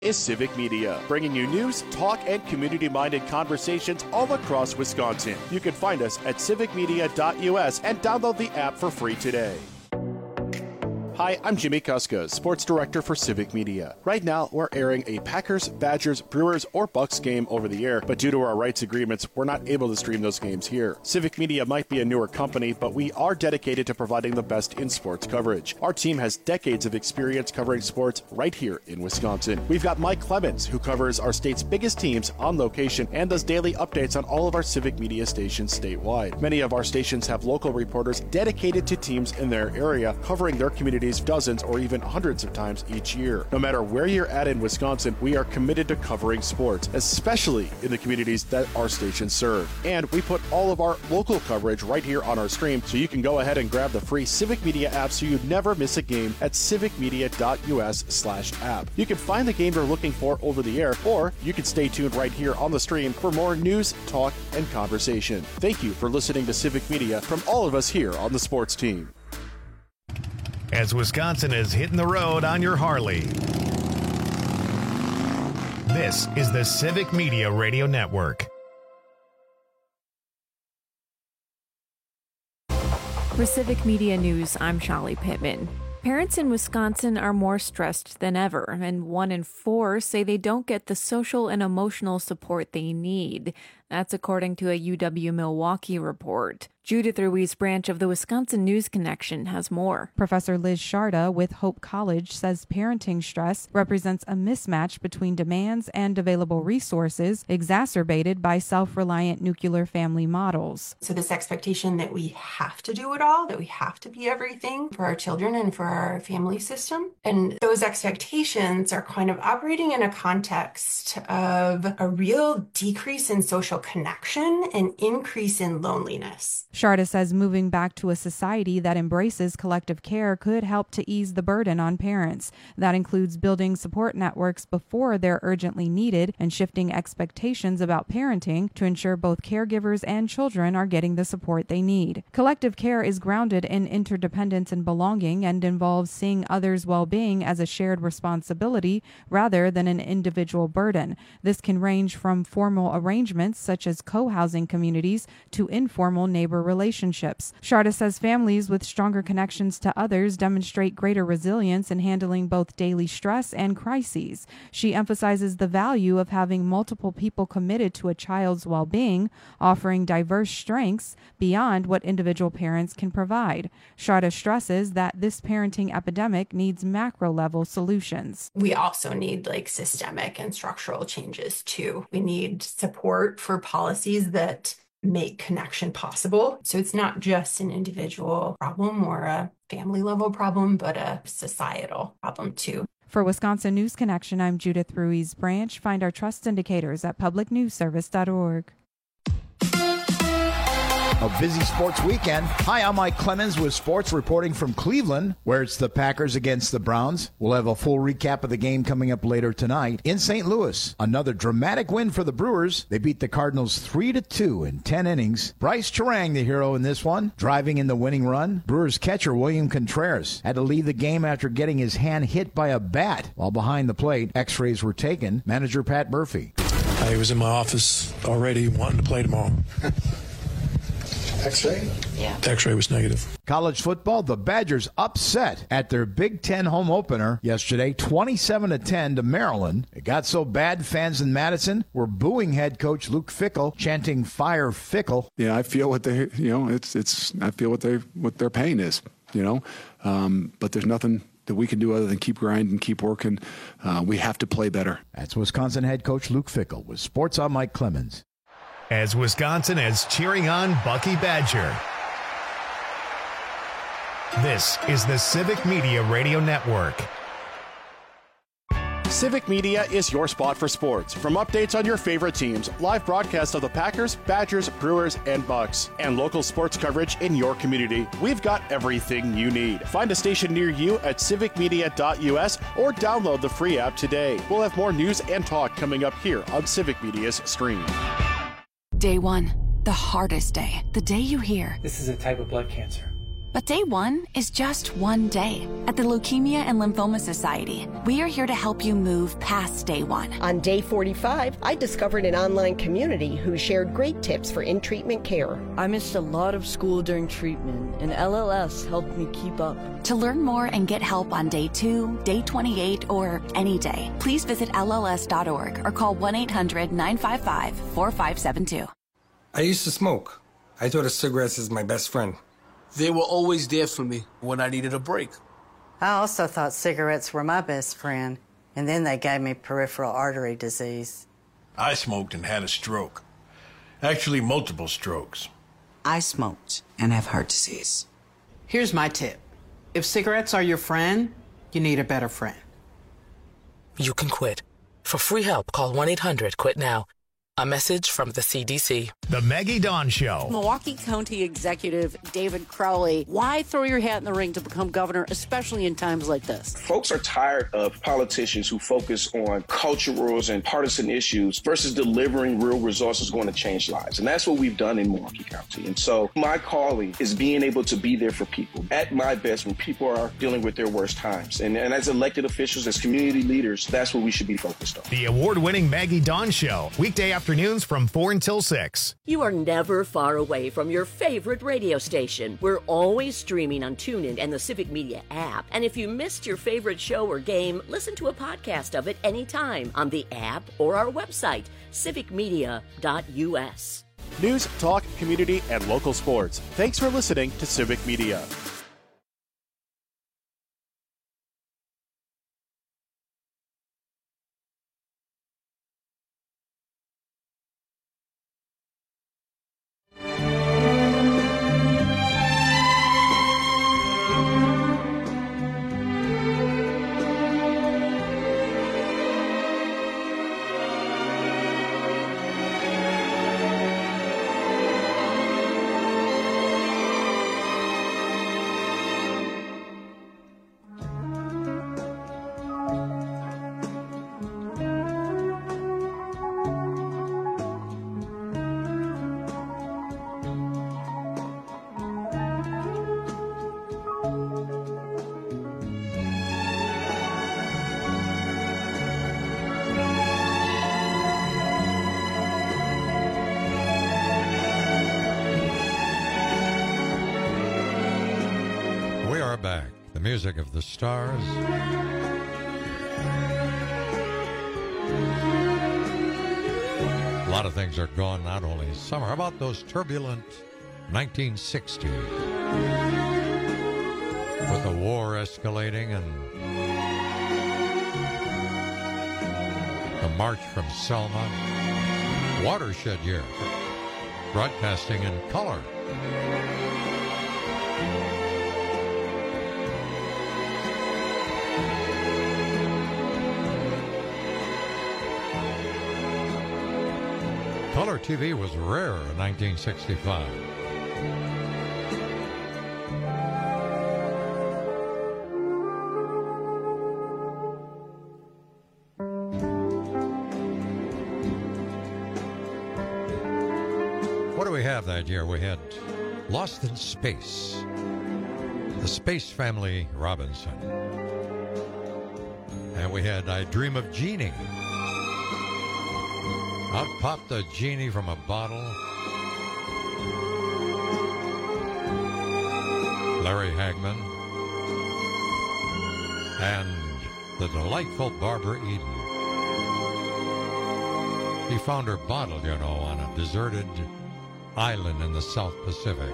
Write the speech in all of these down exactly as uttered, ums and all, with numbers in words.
Is Civic Media, bringing you news, talk, and community-minded conversations all across Wisconsin. You can find us at civic media dot U S and download the app for free today. Hi, I'm Jimmy Kuska, Sports Director for Civic Media. Right now, we're airing a Packers, Badgers, Brewers, or Bucks game over the air, but due to our rights agreements, we're not able to stream those games here. Civic Media might be a newer company, but we are dedicated to providing the best in sports coverage. Our team has decades of experience covering sports right here in Wisconsin. We've got Mike Clemens, who covers our state's biggest teams on location and does daily updates on all of our Civic Media stations statewide. Many of our stations have local reporters dedicated to teams in their area, covering their communities dozens or even hundreds of times each year. No matter where you're at in Wisconsin, we are committed to covering sports, especially in the communities that our stations serve. And we put all of our local coverage right here on our stream, so you can go ahead and grab the free Civic Media app so you never miss a game at civic media dot U S slash app. You can find the game you're looking for over the air, or you can stay tuned right here on the stream for more news, talk, and conversation. Thank you for listening to Civic Media from all of us here on the sports team. As Wisconsin is hitting the road on your Harley, this is the Civic Media Radio Network. For Civic Media News, I'm Shali Pittman. Parents in Wisconsin are more stressed than ever, and one in four say they don't get the social and emotional support they need. That's according to a U W-Milwaukee report. Judith Ruiz Branch of the Wisconsin News Connection has more. Professor Liz Sharda with Hope College says parenting stress represents a mismatch between demands and available resources, exacerbated by self-reliant nuclear family models. So this expectation that we have to do it all, that we have to be everything for our children and for our family system. And those expectations are kind of operating in a context of a real decrease in social connection and increase in loneliness. Sharda says moving back to a society that embraces collective care could help to ease the burden on parents. That includes building support networks before they're urgently needed and shifting expectations about parenting to ensure both caregivers and children are getting the support they need. Collective care is grounded in interdependence and belonging and involves seeing others' well-being as a shared responsibility rather than an individual burden. This can range from formal arrangements such as co-housing communities to informal neighbor relationships. Sharda says families with stronger connections to others demonstrate greater resilience in handling both daily stress and crises. She emphasizes the value of having multiple people committed to a child's well-being, offering diverse strengths beyond what individual parents can provide. Sharda stresses that this parenting epidemic needs macro-level solutions. We also need like systemic and structural changes too. We need support for policies that make connection possible. So it's not just an individual problem or a family level problem, but a societal problem too. For Wisconsin News Connection, I'm Judith Ruiz Branch. Find our trust indicators at public news service dot org. A busy sports weekend. Hi, I'm Mike Clemens with sports reporting from Cleveland, where it's the Packers against the Browns. We'll have a full recap of the game coming up later tonight. In Saint Louis, another dramatic win for the Brewers. They beat the Cardinals three to two in ten innings. Bryce Terang, the hero in this one, driving in the winning run. Brewers catcher William Contreras had to leave the game after getting his hand hit by a bat while behind the plate. X-rays were taken. Manager Pat Murphy. I was in my office already wanting to play tomorrow. X-ray? Yeah. The X-ray was negative. College football, the Badgers upset at their Big Ten home opener yesterday, twenty-seven to ten to Maryland. It got so bad, fans in Madison were booing head coach Luke Fickell, chanting "Fire Fickell." Yeah, I feel what they, you know, it's it's. I feel what they what their pain is, you know. Um, but there's nothing that we can do other than keep grinding, keep working. Uh, we have to play better. That's Wisconsin head coach Luke Fickell with Sports on Mike Clemens. As Wisconsin is cheering on Bucky Badger. This is the Civic Media Radio Network. Civic Media is your spot for sports. From updates on your favorite teams, live broadcasts of the Packers, Badgers, Brewers, and Bucks, and local sports coverage in your community, we've got everything you need. Find a station near you at civic media dot U S or download the free app today. We'll have more news and talk coming up here on Civic Media's stream. Day one, the hardest day, the day you hear, "This is a type of blood cancer. But day one is just one day. At the Leukemia and Lymphoma Society, we are here to help you move past day one. On day forty-five, I discovered an online community who shared great tips for in-treatment care. I missed a lot of school during treatment, and L L S helped me keep up. To learn more and get help on day two, day twenty-eight, or any day, please visit L L S dot org or call one eight hundred nine five five four five seven two. I used to smoke. I thought of cigarettes as my best friend. They were always there for me when I needed a break. I also thought cigarettes were my best friend, and then they gave me peripheral artery disease. I smoked and had a stroke. Actually, multiple strokes. I smoked and have heart disease. Here's my tip. If cigarettes are your friend, you need a better friend. You can quit. For free help, call one eight hundred quit now. A message from the C D C. The Maggie Dawn Show. Milwaukee County Executive David Crowley, why throw your hat in the ring to become governor, especially in times like this? Folks are tired of politicians who focus on culturals and partisan issues versus delivering real resources going to change lives. And that's what we've done in Milwaukee County. And so my calling is being able to be there for people at my best when people are dealing with their worst times. And, and as elected officials, as community leaders, that's what we should be focused on. The award-winning Maggie Dawn Show. Weekday afternoons from four until six. You are never far away from your favorite radio station. We're always streaming on TuneIn and the Civic Media app. And if you missed your favorite show or game, listen to a podcast of it anytime on the app or our website, civic media dot U S. News, talk, community, and local sports. Thanks for listening to Civic Media. Back. The music of the stars. A lot of things are gone, not only summer. How about those turbulent nineteen sixties? With the war escalating and the march from Selma. Watershed year. Broadcasting in color. Color T V was rare in nineteen sixty-five. What do we have that year? We had Lost in Space, The Space Family Robinson, and we had I Dream of Jeannie. Out popped a genie from a bottle. Larry Hagman. And the delightful Barbara Eden. He found her bottle, you know, on a deserted island in the South Pacific.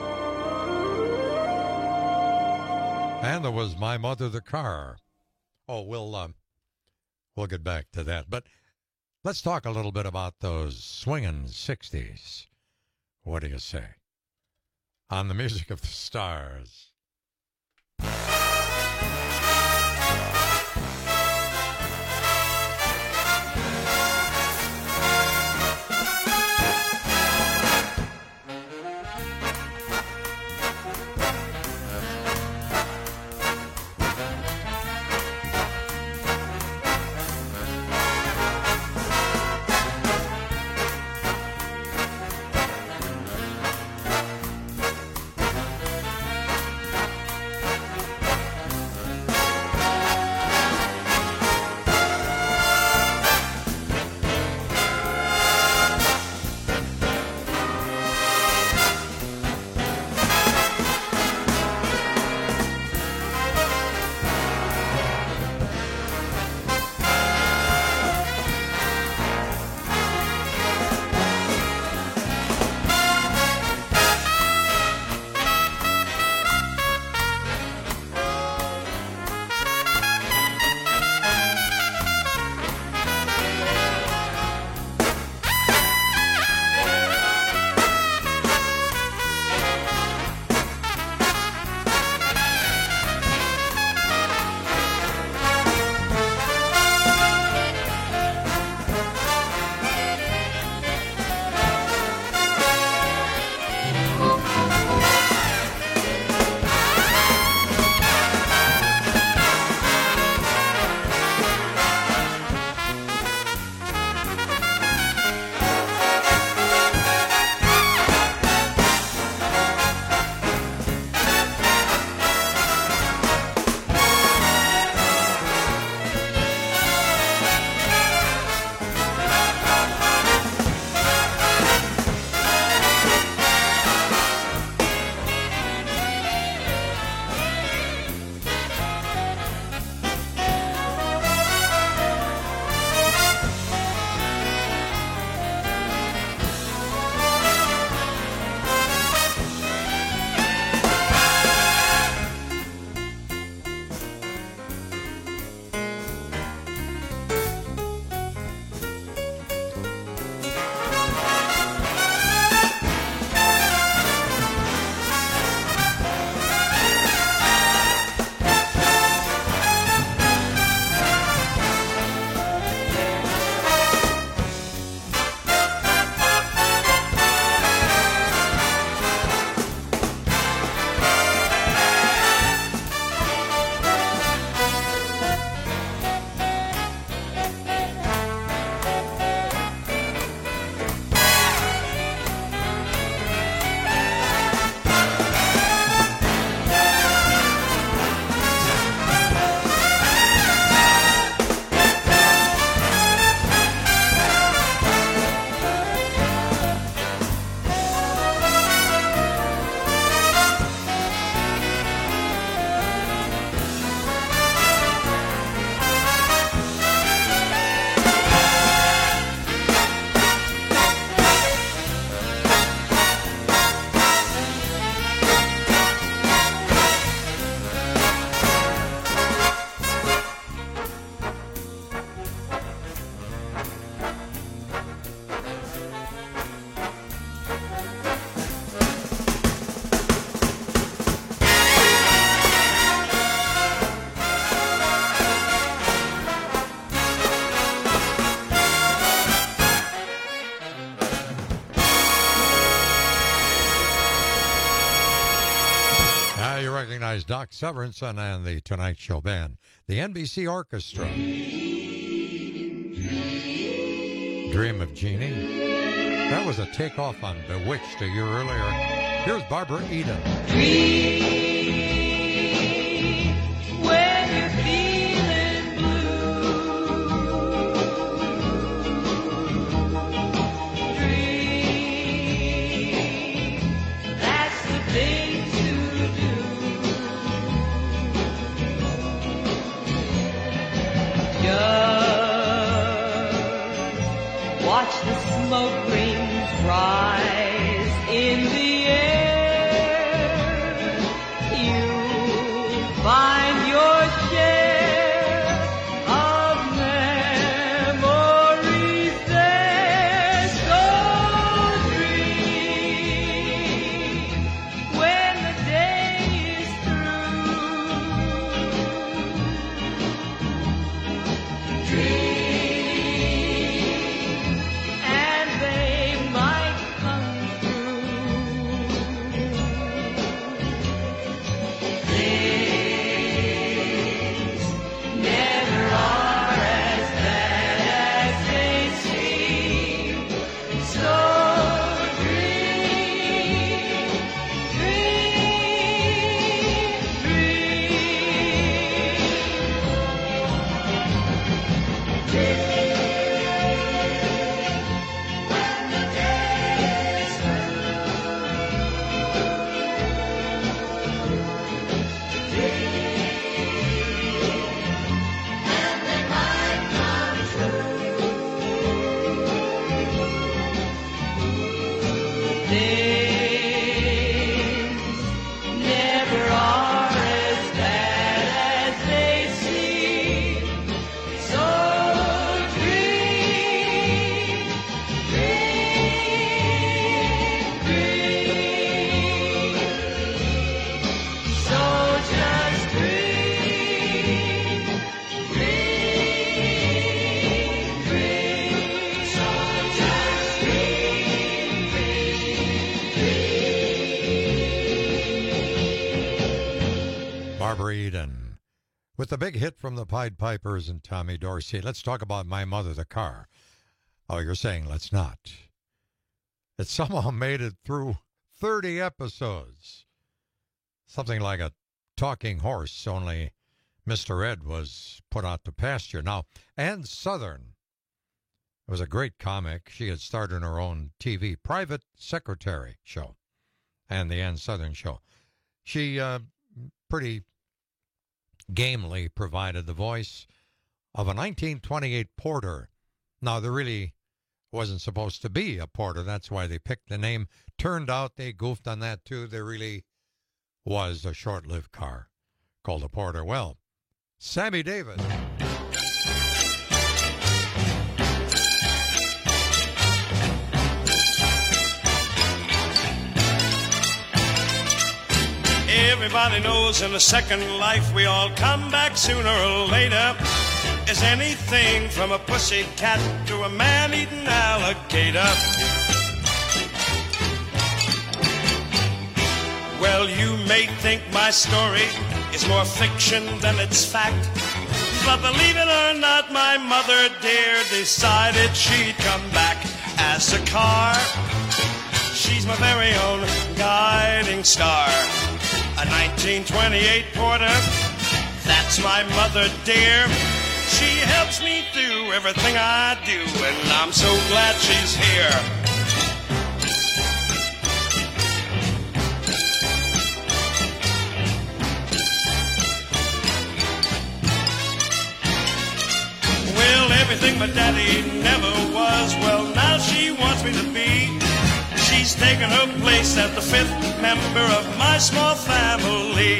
And there was My Mother the Car. Oh, we'll, um, we'll get back to that. But let's talk a little bit about those swinging sixties. What do you say? On the music of the stars. guys Doc Severinsen and the Tonight Show Band. The N B C Orchestra. Dream of Jeannie. That was a takeoff on Bewitched a year earlier. Here's Barbara Eden. Dream when you're feeling blue. Dream, that's the thing to do. Just watch the smoke rings rise in the air. You'll find your share of memories there. So dream when the day is through. Dream. With the big hit from the Pied Pipers and Tommy Dorsey, let's talk about My Mother the Car. Oh, you're saying let's not. It somehow made it through thirty episodes. Something like a talking horse, only Mister Ed was put out to pasture. Now, Ann Southern was a great comic. She had started her own T V private secretary show and the Ann Southern Show. She uh, pretty gamely provided the voice of a nineteen twenty-eight porter. Now, there really wasn't supposed to be a porter. That's why they picked the name. Turned out they goofed on that, too. There really was a short-lived car called a porter. Well, Sammy Davis. Everybody knows in the second life we all come back sooner or later. Is anything from a pussy cat to a man-eating alligator. Well, you may think my story is more fiction than it's fact, but believe it or not, my mother dear decided she'd come back as a car. She's my very own guiding star. A nineteen twenty-eight Porter, that's my mother dear. She helps me through everything I do, and I'm so glad she's here. Well, everything my daddy never was, well, now she wants me to be. She's taken her place as the fifth member of my small family.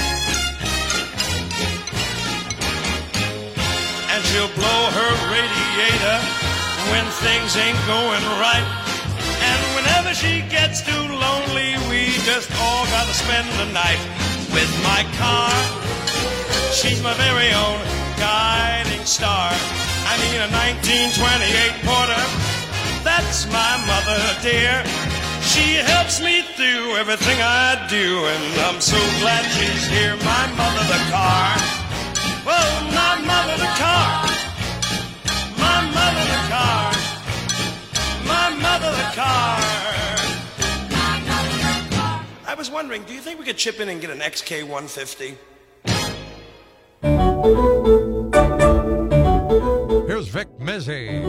And she'll blow her radiator when things ain't going right. And whenever she gets too lonely, we just all gotta spend the night with my car. She's my very own guiding star. I mean a nineteen twenty-eight Porter. That's my mother, dear. She helps me through everything I do, and I'm so glad she's here. My mother, the car. Oh, my mother, the car. My mother, the car. My mother, the car. I was wondering, do you think we could chip in and get an X K one fifty? Here's Vic Mizzy.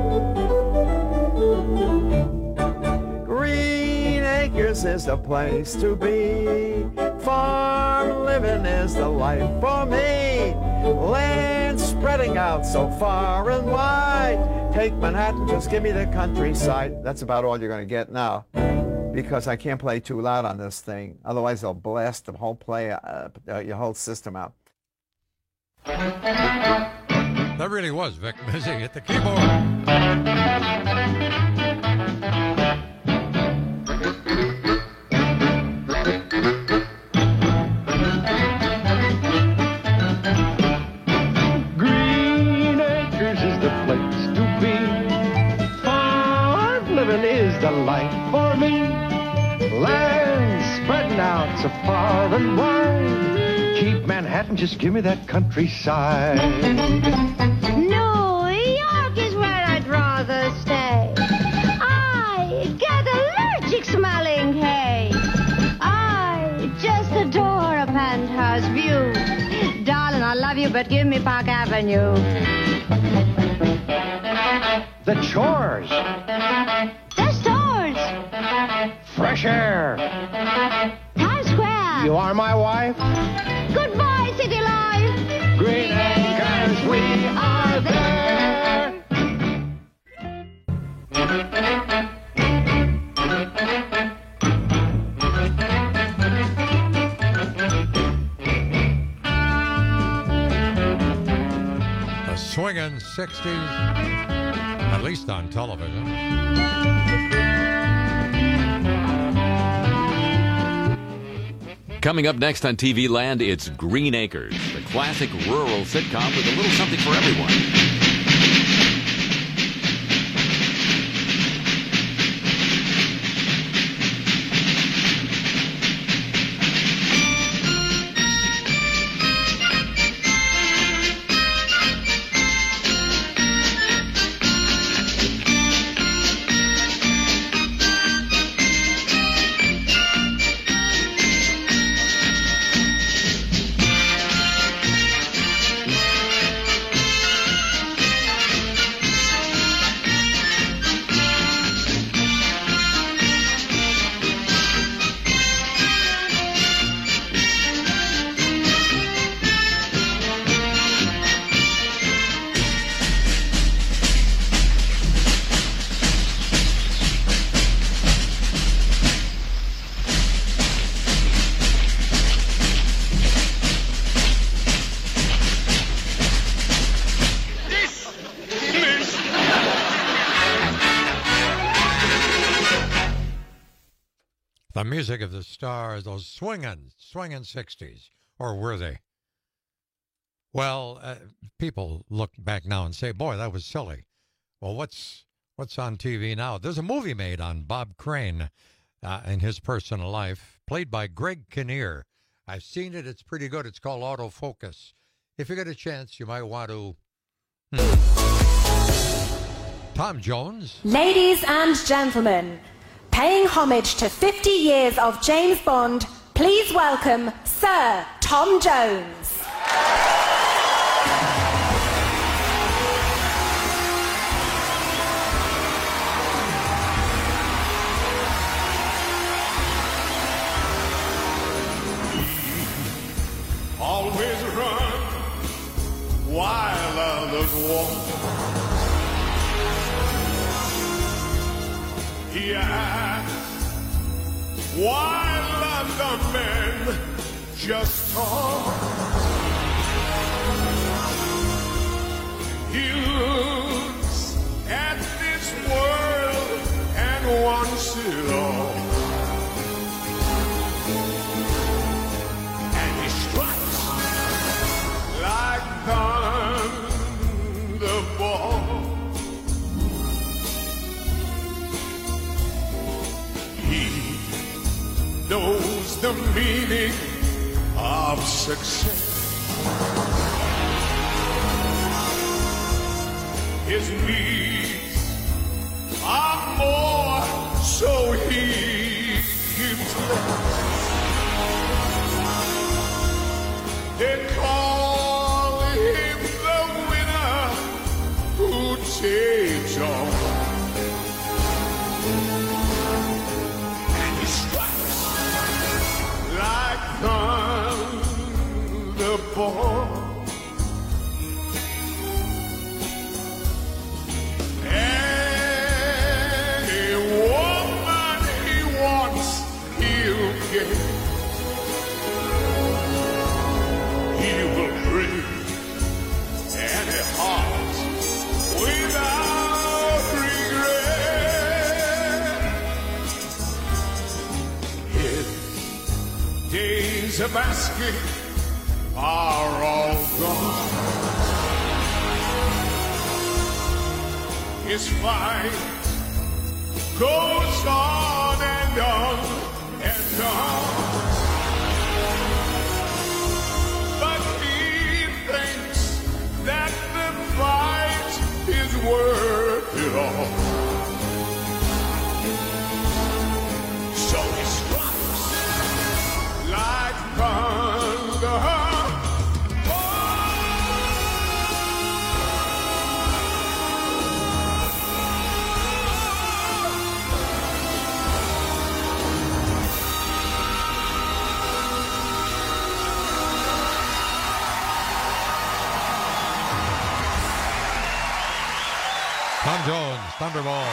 Green Acres is the place to be. Farm living is the life for me. Land spreading out so far and wide. Take Manhattan, just give me the countryside. That's about all you're going to get now, because I can't play too loud on this thing. Otherwise, they'll blast the whole play, uh, uh, your whole system out. That really was Vic Mizzy at the keyboard. Green Acres is the place to be. Farm living is the life for me. Land spreading out so far and wide. Keep Manhattan, just give me that countryside. New York is where I'd rather stay. I get allergic smelling hay. I just adore a penthouse view. Darling, I love you, but give me Park Avenue. The chores. The stores. Fresh air. Times Square. You are my wife. Goodbye, city life. Green Acres, we are there. The swinging sixties, at least on television. Coming up next on T V Land, it's Green Acres, the classic rural sitcom with a little something for everyone. The music of the stars, those swinging, swinging sixties, or were they? Well, uh, people look back now and say, boy, that was silly. Well, what's what's on T V now? There's a movie made on Bob Crane uh, and his personal life, played by Greg Kinnear. I've seen it. It's pretty good. It's called Autofocus. If you get a chance, you might want to... Hmm. Tom Jones. Ladies and gentlemen, paying homage to fifty years of James Bond, please welcome Sir Tom Jones. Always run while others walk. He acts while other men just talk. He looks at this world and wants it all. And he strikes like thunderbolt. He the meaning of success. His needs are more, so he gives less. They call him the winner who takes all. And he strikes like thunderbolt. Any woman he wants, he'll get. He will bring any heart without regret. His days of asking are all gone. His fight goes on and on and on. But he thinks that the fight is worth it all. So he strikes like thunder. Tom Jones, Thunderball.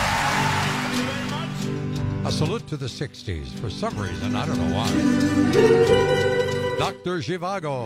A salute to the sixties. For some reason, I don't know why. Doctor Zhivago.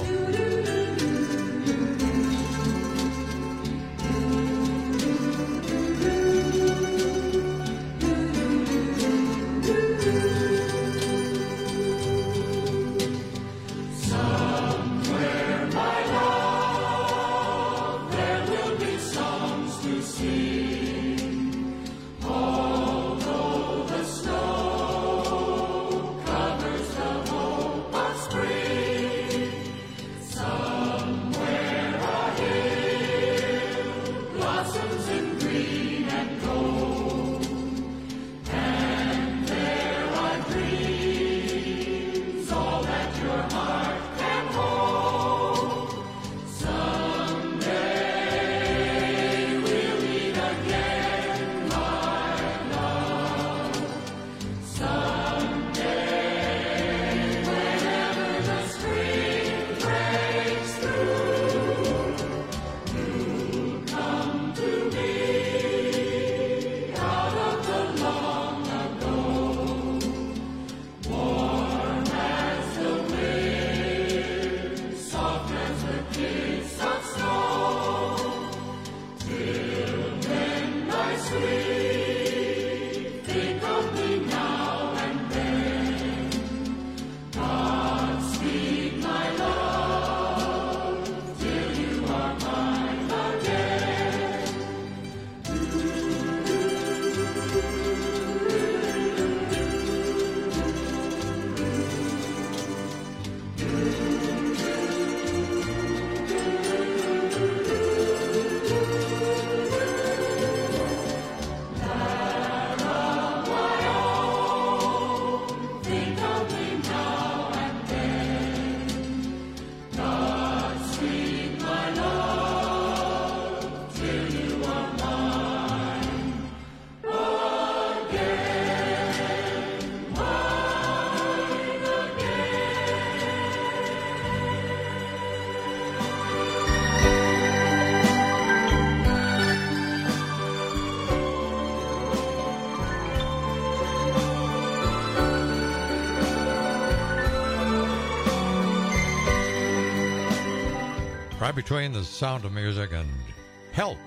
Right between The Sound of Music and Help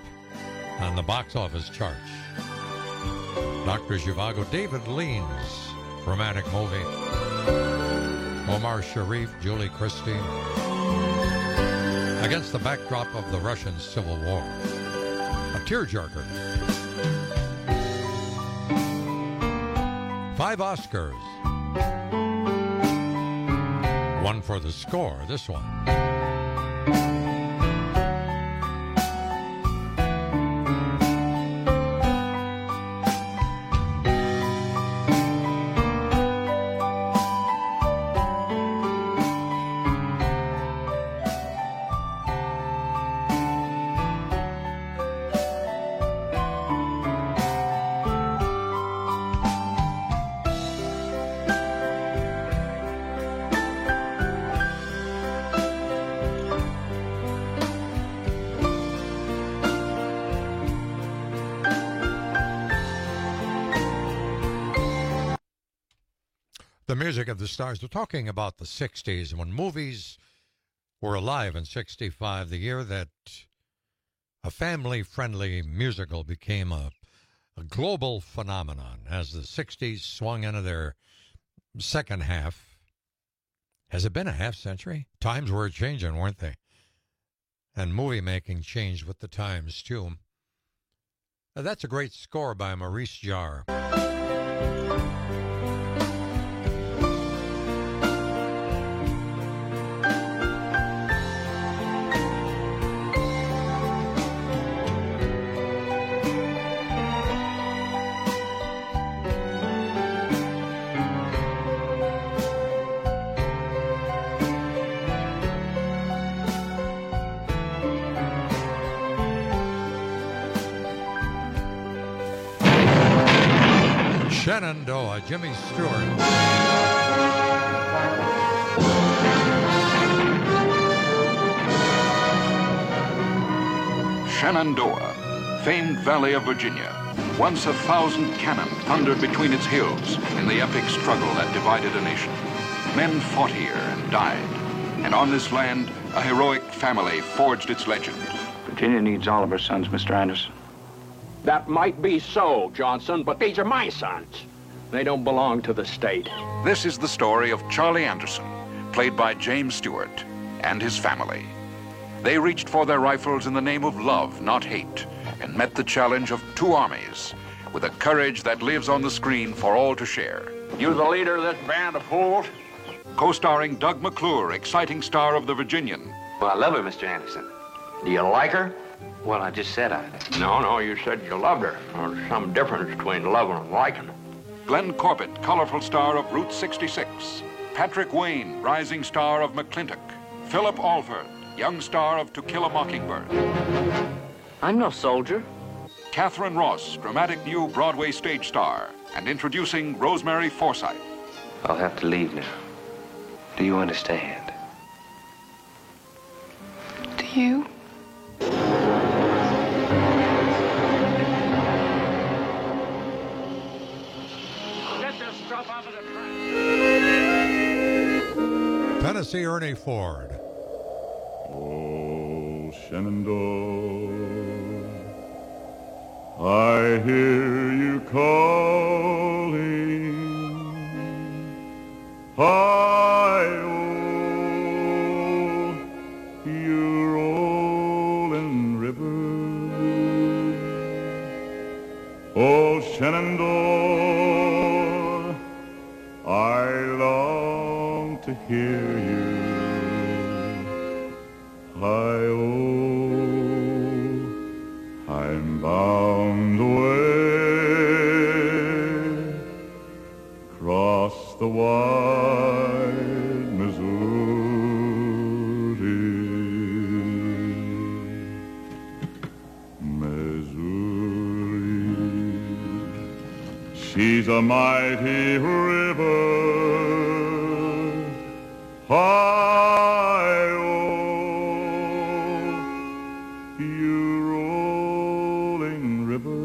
on the box office charts. Doctor Zhivago, David Lean's romantic movie. Omar Sharif, Julie Christie. Against the backdrop of the Russian Civil War. A tearjerker. Five Oscars. One for the score, this one. The music of the stars. We're talking about the sixties, when movies were alive in sixty-five, the year that a family-friendly musical became a, a global phenomenon as the sixties swung into their second half. Has it been a half century? Times were changing, weren't they? And movie making changed with the times, too. Now, that's a great score by Maurice Jarre. Shenandoah, Jimmy Stewart. Shenandoah, famed valley of Virginia. Once a thousand cannon thundered between its hills in the epic struggle that divided a nation. Men fought here and died, and on this land, a heroic family forged its legend. Virginia needs all of her sons, Mister Anderson. That might be so, Johnson, but these are my sons. They don't belong to the state. This is the story of Charlie Anderson, played by James Stewart, and his family. They reached for their rifles in the name of love, not hate, and met the challenge of two armies with a courage that lives on the screen for all to share. You the leader of this band of fools? Co-starring Doug McClure, exciting star of The Virginian. Well, I love her, Mister Anderson. Do you like her? Well, I just said I did. No, no, you said you loved her. There's some difference between loving and liking. Glenn Corbett, colorful star of Route sixty-six. Patrick Wayne, rising star of McClintock. Philip Alford, young star of To Kill a Mockingbird. I'm no soldier. Catherine Ross, dramatic new Broadway stage star. And introducing Rosemary Forsythe. I'll have to leave now. Do you understand? Do you? Tennessee Ernie Ford. Oh, Shenandoah, I hear you calling. Hi-oh, you rolling river. Oh, Shenandoah, I long to hear you. Hi-oh, I'm bound away across the wide Missouri. Missouri, she's a mighty river. Hi-oh, you rolling river.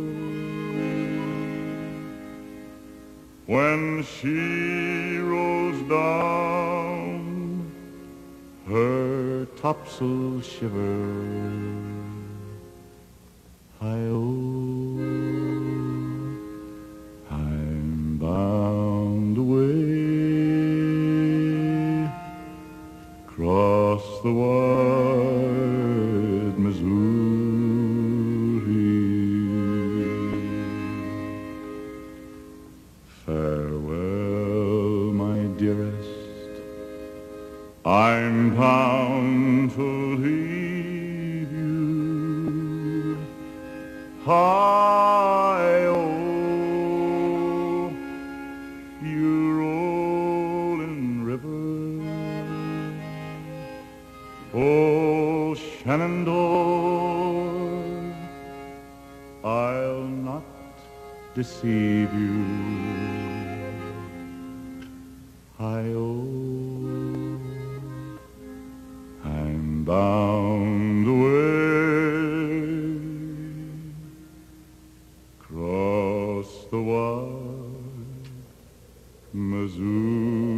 When she rolls down, her topsail shiver. Hi-oh, I'm bound away across the wide Missouri. Farewell, my dearest, Hi-oh, you rolling river, oh Shenandoah, I'll not deceive you. Hi-oh, I'm bound away across the wide Missouri.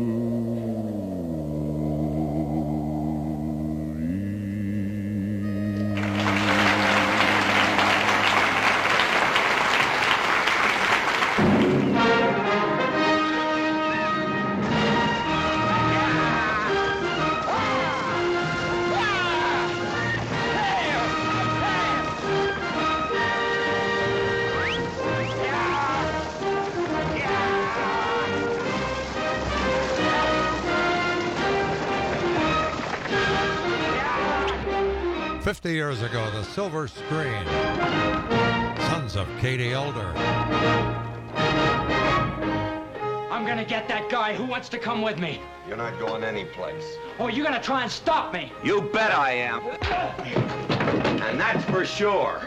Fifty years ago, the silver screen. Sons of Katie Elder. I'm gonna get that guy. Who wants to come with me? You're not going anyplace. Oh, you're gonna try and stop me? You bet I am. And that's for sure.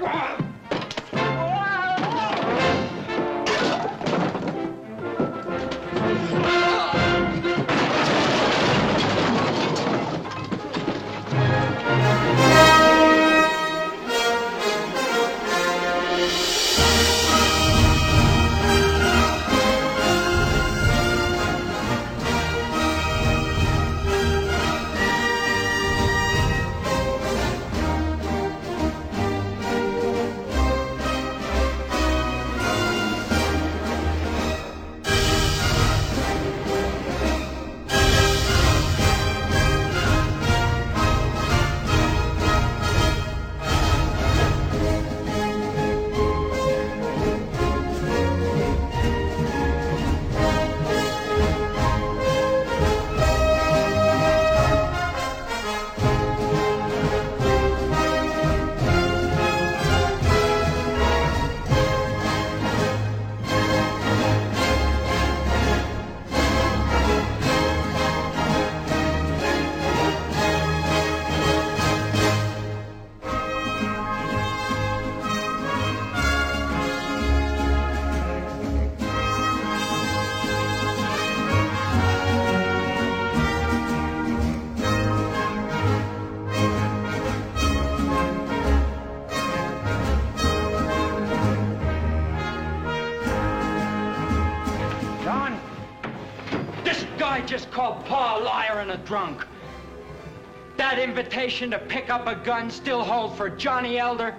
Just called Pa a liar and a drunk. That invitation to pick up a gun still hold for Johnny Elder?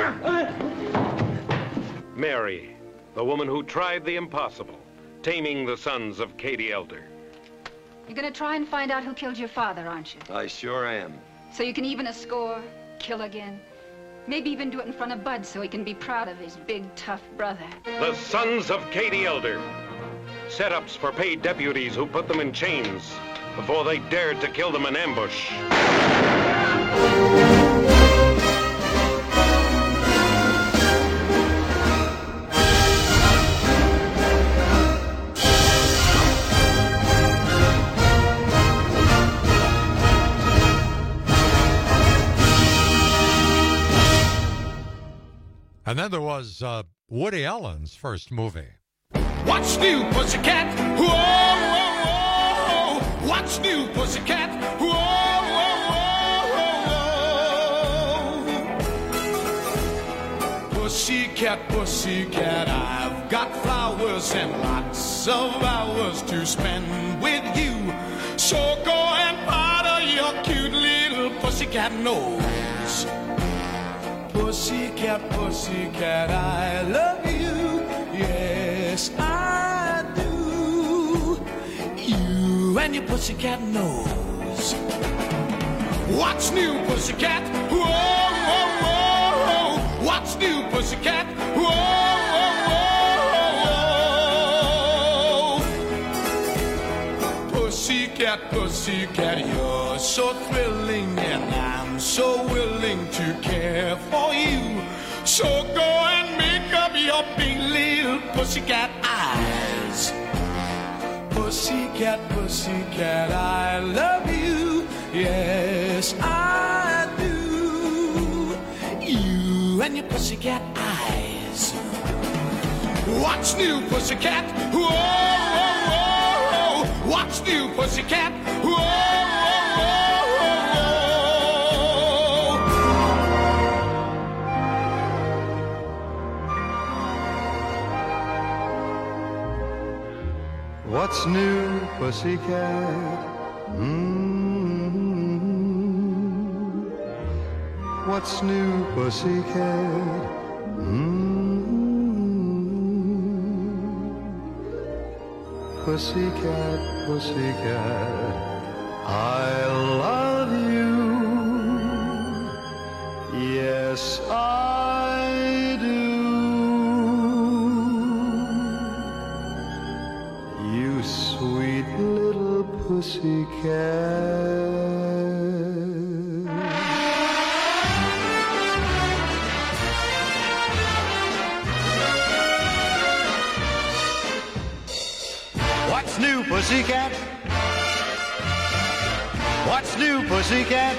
Mary, the woman who tried the impossible, taming the sons of Katie Elder. You're gonna try and find out who killed your father, aren't you? I sure am. So you can even a score, kill again. Maybe even do it in front of Bud so he can be proud of his big, tough brother. The sons of Katie Elder. Setups for paid deputies who put them in chains before they dared to kill them in ambush. And then there was uh, Woody Allen's first movie. What's new, pussycat? Whoa, whoa, whoa. What's new, pussycat? Whoa, whoa, whoa. Pussycat, pussycat, I've got flowers and lots of hours to spend with you. So go and powder your cute little pussycat nose. Pussycat, pussycat, I love you. Yes, I do. You and your pussycat nose. What's new, pussycat? Whoa, whoa, whoa. What's new, pussycat? Whoa, whoa, whoa. Pussycat, pussycat, you're so thrilling, and I'm so willing to care for you. So go and little pussycat eyes. Pussycat, pussycat, I love you. Yes, I do. You and your pussycat eyes. What's new, pussycat? Whoa, whoa, whoa, whoa. What's new, pussycat? Whoa, whoa, whoa, whoa. What's new, pussycat? Mm-hmm. What's new, pussycat? Mm-hmm. Pussycat, pussycat, I love you. Yes, I do. You sweet little pussycat. What's new, pussycat? What's new, pussycat?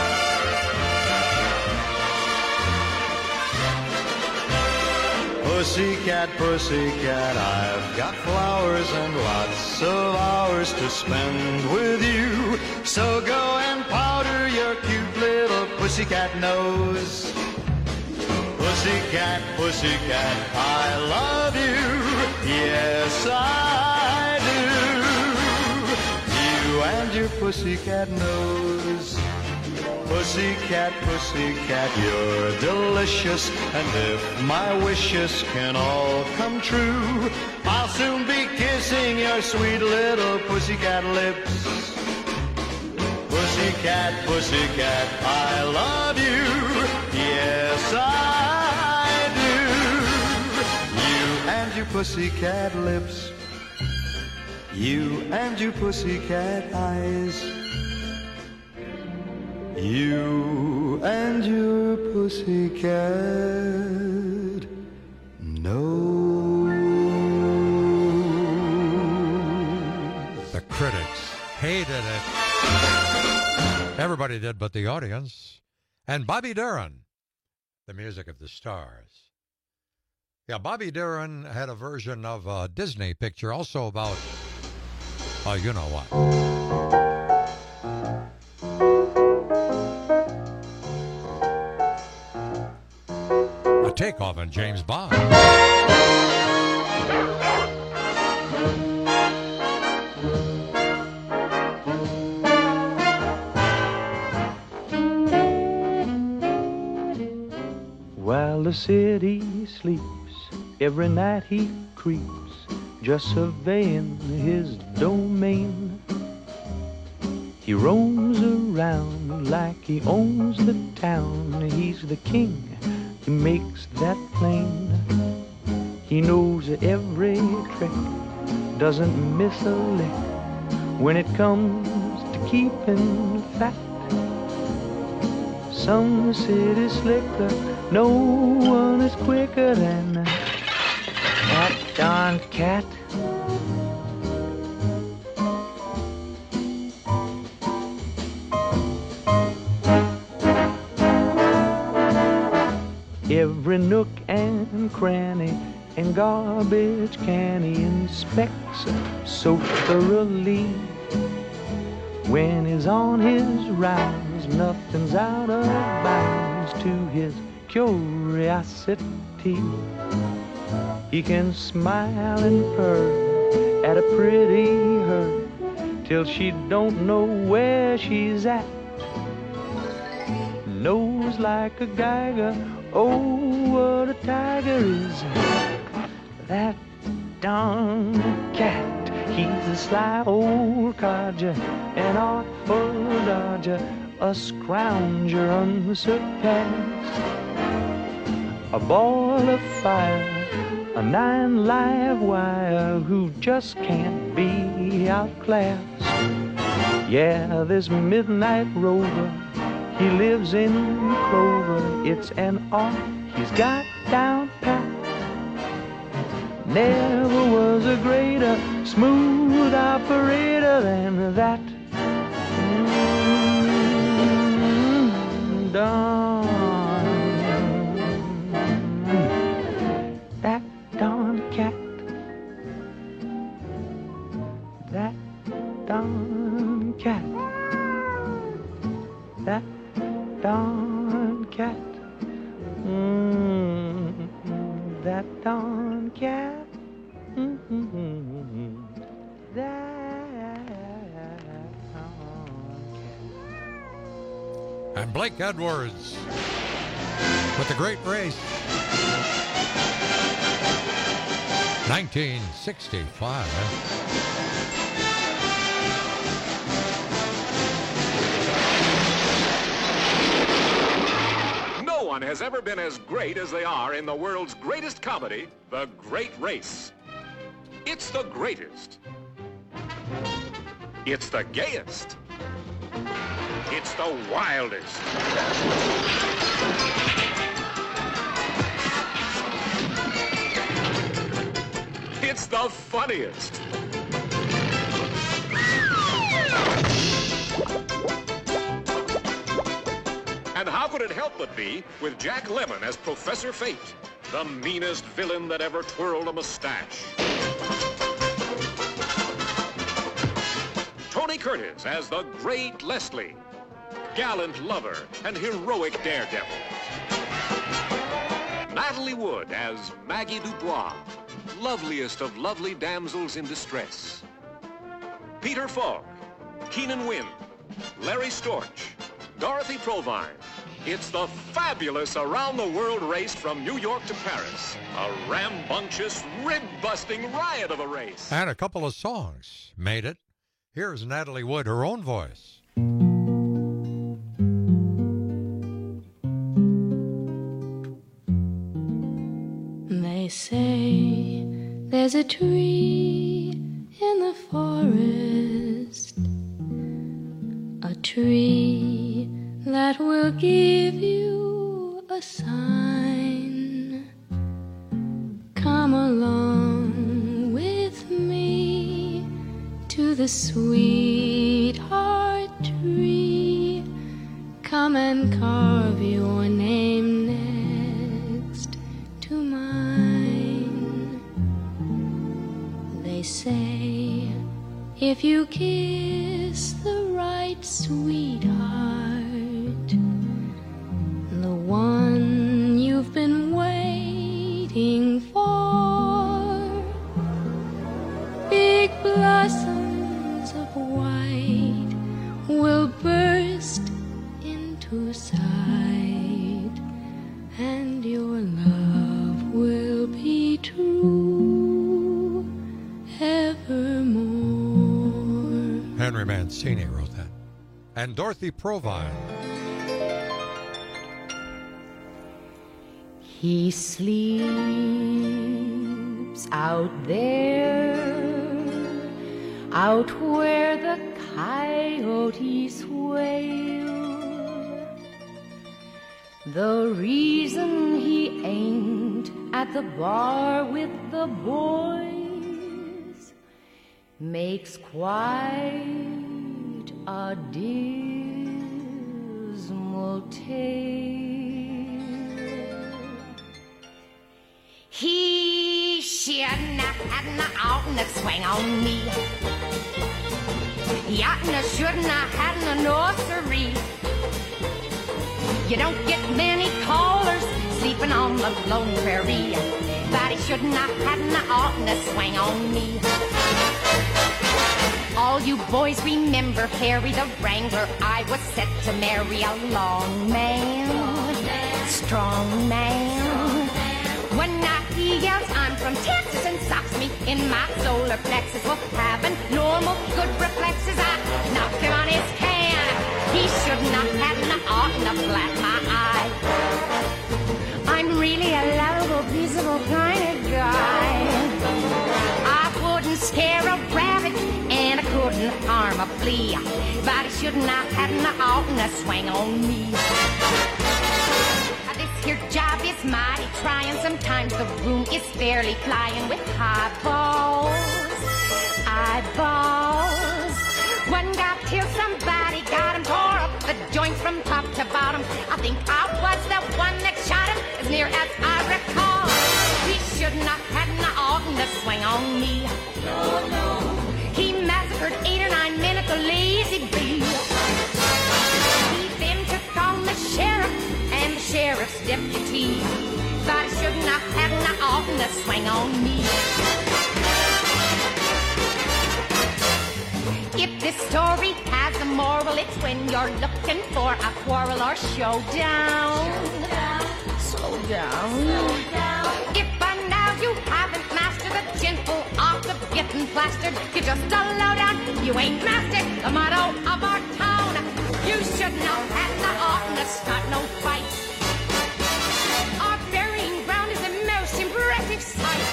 Pussycat, pussycat, I've got flowers and lots of hours to spend with you. So go and powder your cute little pussycat nose. Pussycat, pussycat, I love you. Yes, I do. You and your pussycat nose. Pussycat, pussycat, you're delicious. And if my wishes can all come true, I'll soon be kissing your sweet little pussycat lips. Pussycat, pussycat, I love you. Yes, I do. You and your pussycat lips. You and your pussycat eyes. You and your pussycat nose. The critics hated it. Everybody did but the audience. And Bobby Darin, the music of the stars. Yeah, Bobby Darin had a version of a Disney picture also about, oh, you know what. A takeoff on James Bond. While the city sleeps, every night he creeps, just surveying his domain. He roams around like he owns the town. He's the king, he makes that plain. He knows every trick, doesn't miss a lick when it comes to keeping fat. Some city slicker, no one is quicker than that darn cat. Every nook and cranny and garbage can he inspects so thoroughly. When he's on his rounds, nothing's out of bounds to his curiosity. He can smile and purr at a pretty her till she don't know where she's at. Nose like a Geiger, oh, what a tiger is that darn cat. He's a sly old codger, an artful dodger, a scrounger unsurpassed. A ball of fire, a nine live wire who just can't be outclassed. Yeah, this midnight rover, he lives in clover. It's an art he's got down pat. Never was a greater smooth operator than that. Mm, Don. That Don cat. That Don cat. That Don cat. Mm, that Don cat. Mm-hmm. That Don cat. And Blake Edwards with The Great Race. nineteen sixty-five. No one has ever been as great as they are in the world's greatest comedy, The Great Race. It's the greatest. It's the gayest. It's the wildest. It's the funniest. And how could it help but be with Jack Lemmon as Professor Fate, the meanest villain that ever twirled a mustache? Tony Curtis as the Great Leslie, gallant lover and heroic daredevil. Natalie Wood as Maggie Dubois, loveliest of lovely damsels in distress. Peter Falk, Keenan Wynn, Larry Storch, Dorothy Provine. It's the fabulous around-the-world race from New York to Paris. A rambunctious, rib-busting riot of a race. And a couple of songs made it. Here's Natalie Wood, her own voice. They say there's a tree in the forest, a tree that will give you a sign. Come along with me to the sweetheart tree. Come and carve your name next to mine. They say if you kiss the right sweetheart, the one you've been waiting for, big blossoms of white will burst into sight, and your love will be true evermore. Henry Mancini wrote that. And Dorothy Provine. He sleeps out there, out where the coyotes wail. The reason he ain't at the bar with the boys makes quite a dismal tale. He shouldn't have had an oughten to swing on me. He oughtn't have, shouldn't have had an nursery. You don't get many callers sleeping on the lone prairie, but he shouldn't have had an oughten to swing on me. All you boys remember Harry the Wrangler. I was set to marry a long man, strong man. When I he yells, I'm from Texas, and socks me in my solar plexus. Well, having normal good reflexes, I knocked him on his can. He shouldn't have had an oughten to flat my eye. I'm really a lovable, peaceable kind of guy. I wouldn't scare a rabbit, and I couldn't harm a flea, but he shouldn't have had an oughten to swing on me. This here job is mighty trying. Sometimes the room is is fairly flying with eyeballs, eyeballs. One got till somebody got him, tore up the joint from top to bottom. I think I was the one that shot him, as near as I recall. He should not have not oughten to swing on me. No, no. He massacred eight or nine men at the Lazy Bee. He then took on the sheriff and the sheriff's deputy. But he should not have not oughten to swing on me. If this story has a moral, it's when you're looking for a quarrel or showdown. Slow down. Slow down. If by now you haven't mastered the gentle art of getting plastered, you're just a lowdown. You ain't mastered the motto of our town. You should not have the ought to start no fight. Our burying ground is a most impressive sight.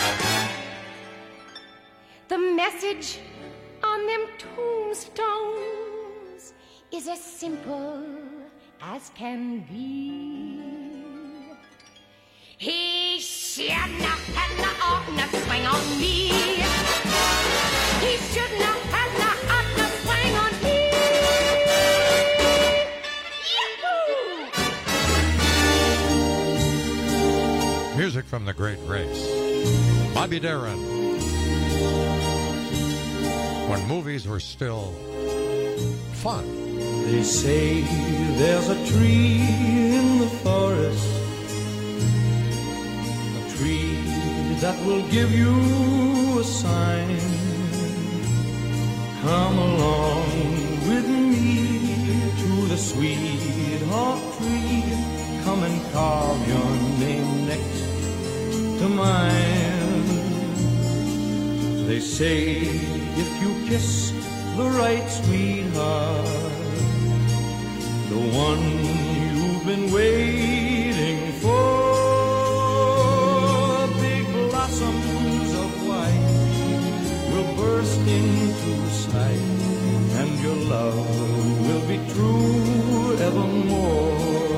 The message on them tombstones is as simple as can be. He should not have not ought to swing on me. He should not have not ought to swing on me. Yahoo! Music from the Great Race. Bobby Darin. When movies were still fun. They say there's a tree in the forest, a tree that will give you a sign. Come along with me to the sweetheart tree. Come and carve your name next to mine. They say if you kiss the right sweetheart, the one you've been waiting for, big blossoms of white will burst into sight, and your love will be true evermore.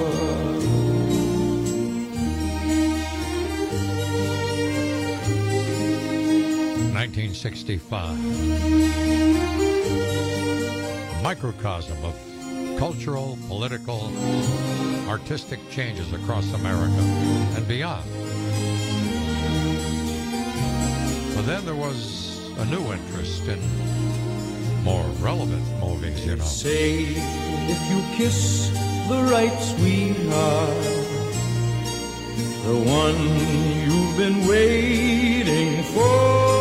nineteen sixty-five. A microcosm of cultural, political, artistic changes across America and beyond. But then there was a new interest in more relevant movies, you know. Say if you kiss the right sweetheart, the one you've been waiting for,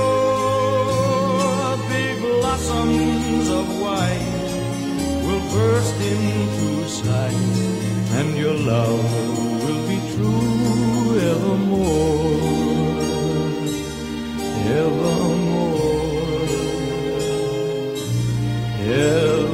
blossoms of white will burst into sight, and your love will be true evermore, evermore, evermore.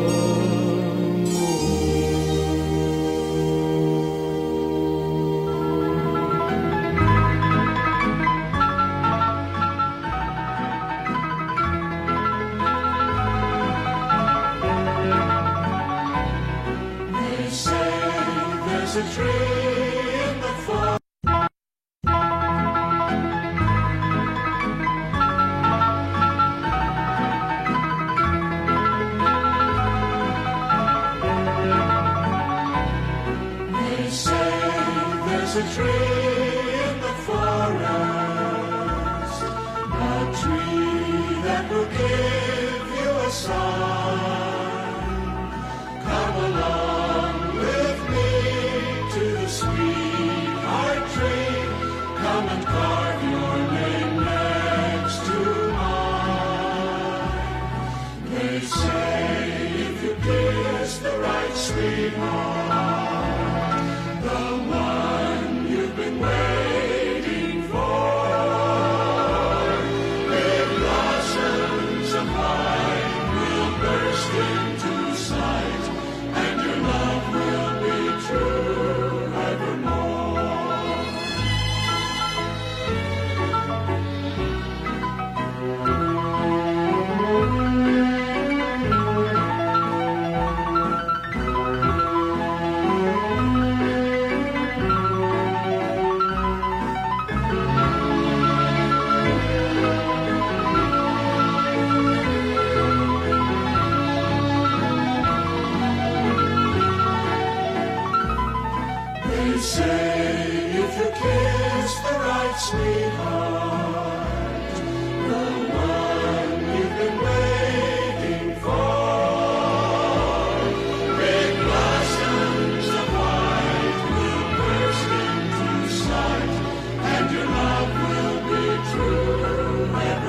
A tree in the forest. They say there's a tree in the forest, a tree that will give you a sign. Come along with me to the sweetheart tree. Come and carve your name next to mine. They say if you kiss the right sweetheart, the one you've been waiting for, big blossoms of light will burst into sight, and your love will be true evermore. sweetheart, the one you've been waiting for. Big blossoms of white will burst into sight, and your love will be true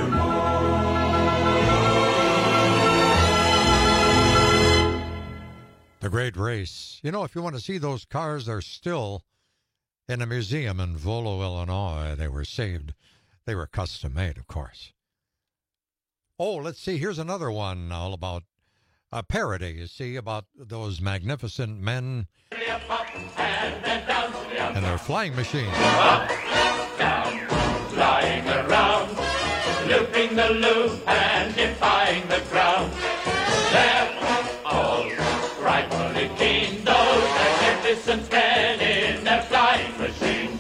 evermore. The Great Race. You know, if you want to see those cars, they're still in a museum in Volo, Illinois. They were saved. They were custom made, of course. Oh, let's see. Here's another one all about a parody, you see, about those magnificent men and their flying machines. Up, down, flying around, looping the loop and defying the ground. They're all rightfully keen, those magnificent men in their flying machines.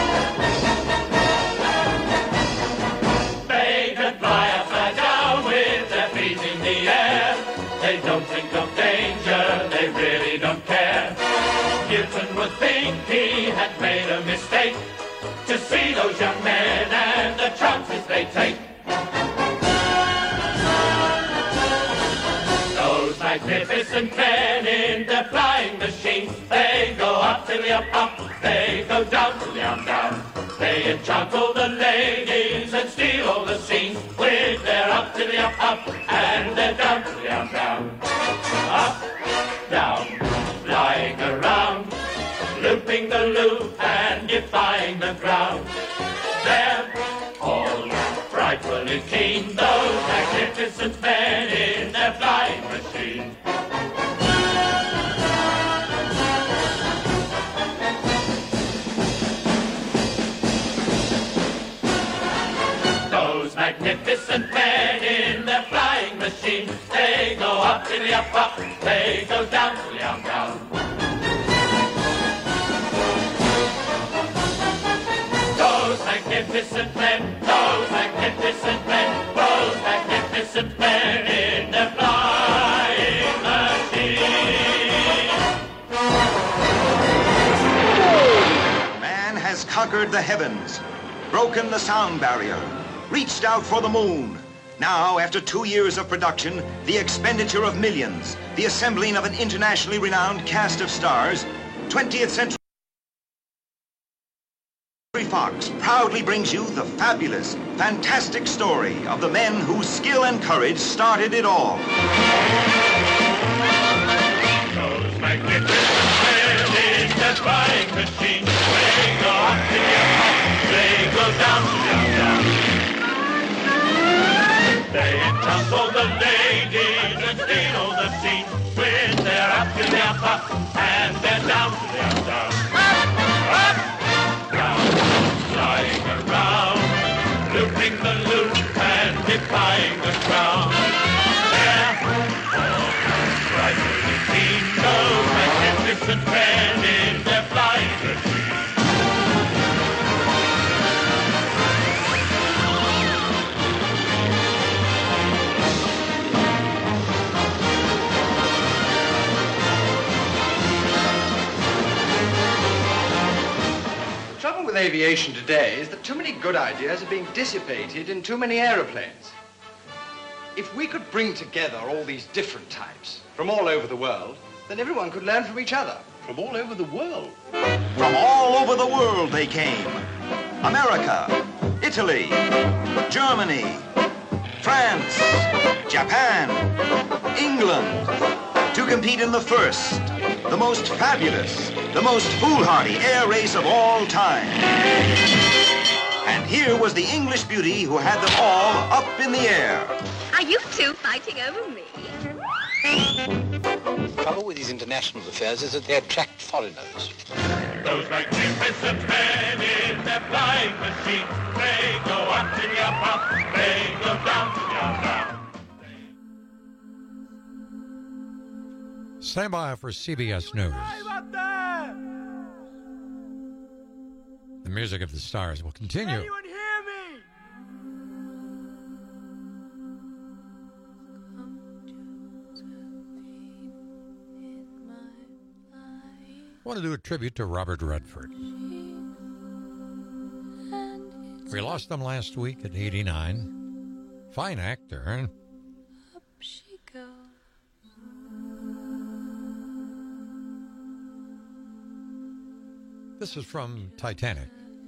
They can fly upside down with their feet in the air. They don't think of danger, they really don't care. Newton would think he had made a mistake to see those young men and the chances they take. Those magnificent men in their flying machines, they go up to the up, up, they go down to the up, down. They enchant all the ladies and steal all the scenes with their up to the up, up, and their down to the up, down. Up, down, flying around, looping the loop and defying the ground. They're all frightfully keen, those magnificent men in their flying machine. Those magnificent men in their flying machine, they go up to the up, up, they go down to the up, down. Those magnificent men, those magnificent men, those magnificent men in their flying machine. Man has conquered the heavens, broken the sound barrier, reached out for the moon. Now, after two years of production, the expenditure of millions, the assembling of an internationally renowned cast of stars, twentieth Century Fox proudly brings you the fabulous, fantastic story of the men whose skill and courage started it all. Those magnificent men in their flying machine, they go up to the up, they go down to the down. They enchant all the ladies and steal all the scenes with their up to the up, up, and their down to the up, down. Up, down, flying around, looping the loop and defying the ground. They're all frightfully keen, those magnificent men in their flying machine. The trouble with aviation today is that too many good ideas are being dissipated in too many aeroplanes. If we could bring together all these different types from all over the world, then everyone could learn from each other. From all over the world? From all over the world they came. America, Italy, Germany, France, Japan, England, to compete in the first, the most fabulous, the most foolhardy air race of all time. And here was the English beauty who had them all up in the air. Are you two fighting over me? The trouble with these international affairs is that they attract foreigners. Those magnificent men in their flying machine, they go up to the up, up, they go down to the up, down. Stand by for C B S News. The music of the stars will continue. Anyone hear me? I want to do a tribute to Robert Redford. We lost him last week at eighty-nine. Fine actor. Up she goes. This is from Titanic.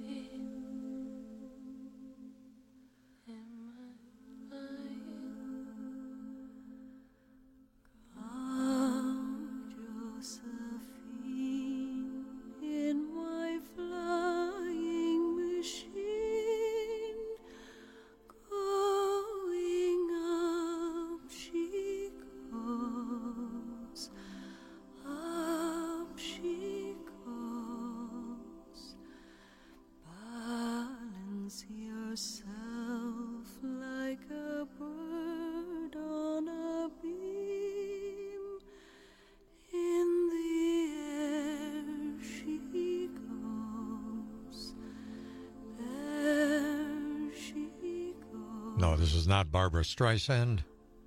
No, this is not Barbara Streisand.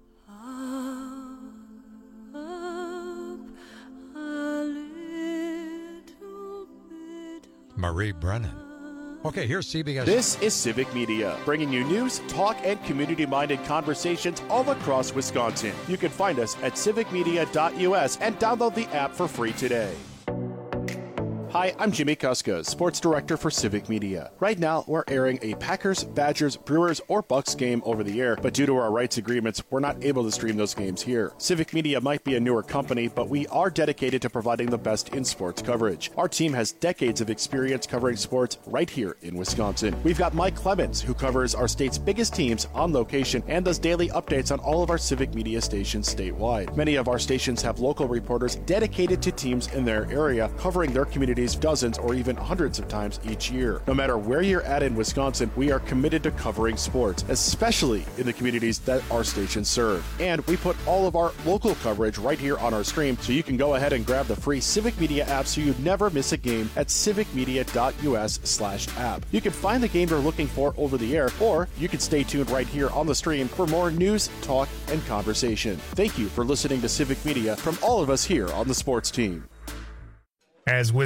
Marie Brennan. Okay, here's C B S. This is Civic Media, bringing you news, talk, and community-minded conversations all across Wisconsin. You can find us at civic media dot U S and download the app for free today. Hi, I'm Jimmy Kuska, Sports Director for Civic Media. Right now, we're airing a Packers, Badgers, Brewers, or Bucks game over the air, but due to our rights agreements, we're not able to stream those games here. Civic Media might be a newer company, but we are dedicated to providing the best in sports coverage. Our team has decades of experience covering sports right here in Wisconsin. We've got Mike Clemens, who covers our state's biggest teams on location and does daily updates on all of our Civic Media stations statewide. Many of our stations have local reporters dedicated to teams in their area, covering their communities dozens or even hundreds of times each year. No matter where you're at in Wisconsin, we are committed to covering sports, especially in the communities that our stations serve. And we put all of our local coverage right here on our stream, so you can go ahead and grab the free Civic Media app so you never miss a game at civic media dot U S slash app. You can find the game you're looking for over the air, or you can stay tuned right here on the stream for more news, talk, and conversation. Thank you for listening to Civic Media from all of us here on the sports team. As with